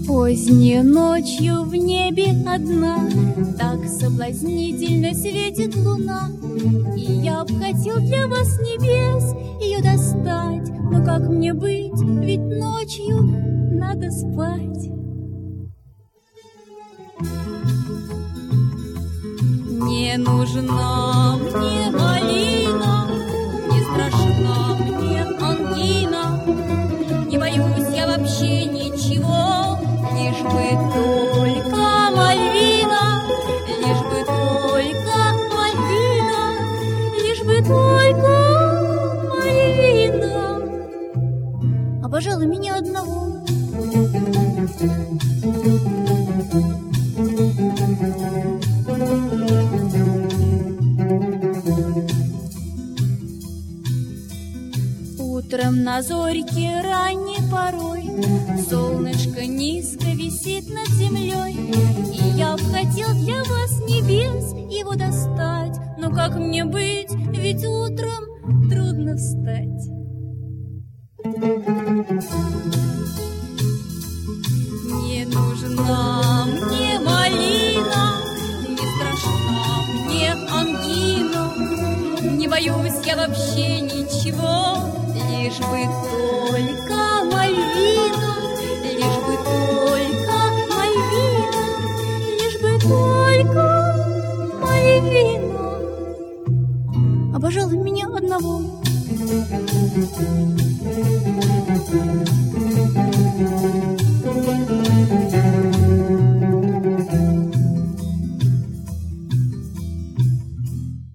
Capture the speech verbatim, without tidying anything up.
Поздней ночью в небе одна так соблазнительно светит луна, и я б хотел для вас с небес ее достать, но как мне быть, ведь ночью надо спать. Не нужна мне малина, не страшна мне ангина, не боюсь я вообще ничего, лишь бы только Мальвина, лишь бы только Мальвина, лишь бы только Мальвина. А пожалуй, меня одного. Утром на зорьке ранней порой солнышко низко висит над землей, и я б хотел для вас с небес его достать, но как мне быть, ведь утром трудно встать. Не нужна мне малина, не страшна мне ангина, не боюсь я вообще ничего, лишь бы только Мальвина, лишь бы только Мальвина, лишь бы только Мальвина. А пожалуй, меня одного. Thank you.